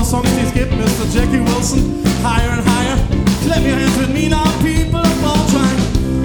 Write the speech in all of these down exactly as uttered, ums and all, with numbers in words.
Songs, die es gibt. Mister Jackie Wilson, Higher and Higher. Clap your hands with me now, people of all time.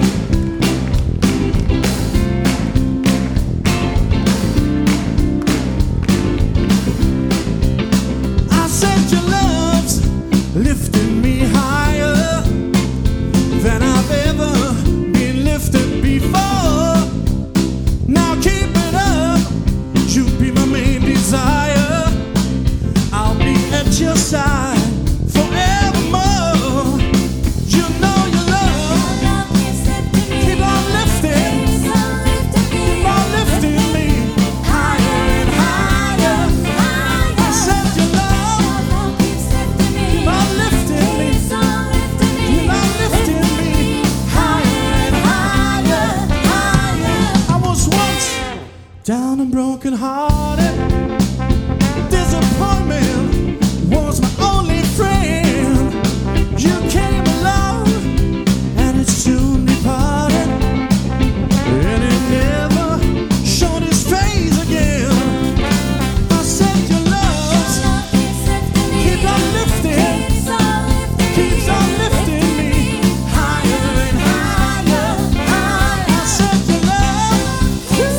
I said your love's lifting me higher than I've ever been lifted before. Now keep it up, you be my main desire. I'll be at your side forevermore. You know your love keep on lifting, keep on lifting me higher and higher. I said your love keep on lifting me, keep on lifting me higher and higher, higher. I was once down and broken hearted. Disappointment was my only friend. You came along and it soon departed, and it never showed its face again. I said your love keep on lifting, keeps on lifting me higher and higher, higher. I said your love keeps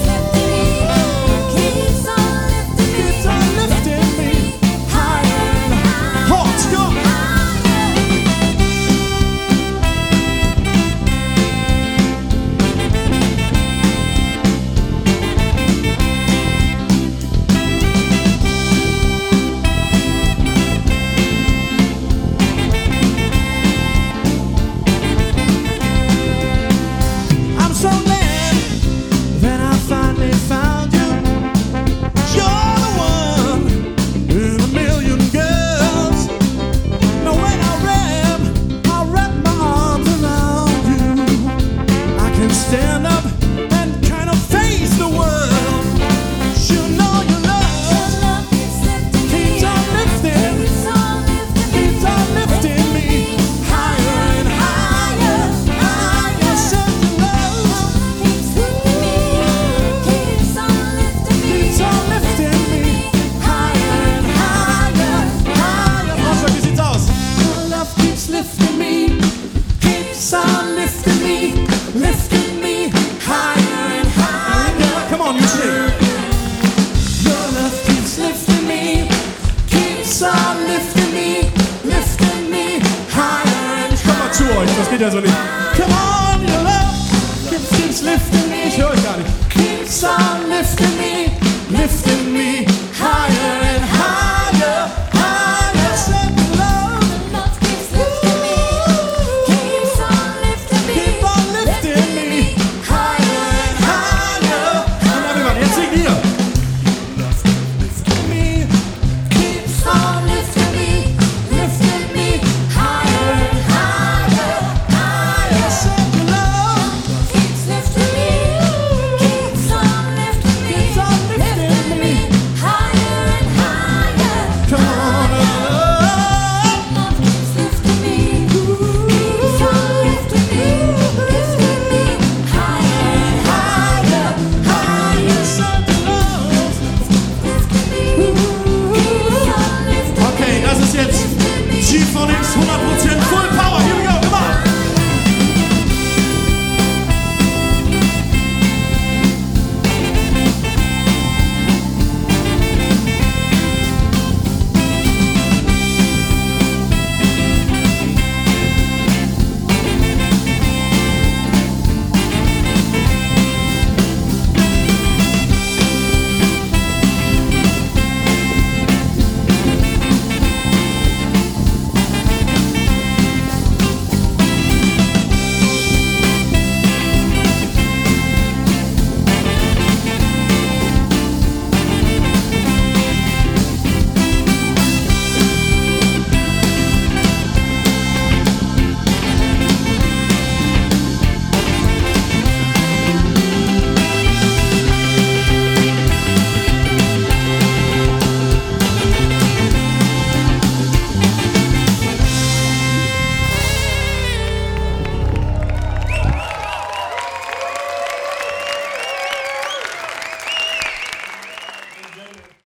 on lifting me higher and higher. Hot, go! I'm so glad that I finally found you. You're the one in a million girls. Now when I rap, I wrap my arms around you. I can stand up and kind of face the world. You know your love keeps on lifting, keeps on lifting me higher and higher, higher. I said your love keeps on lifting me higher and higher, higher. François, wie sieht's aus? Your love keeps lifting me, keeps on lifting me, lifting me higher and higher. Come on, you sing. Your love keeps lifting me, keeps on lifting me, lifting me higher and higher. Ich komm mal zu euch, das geht ja so nicht.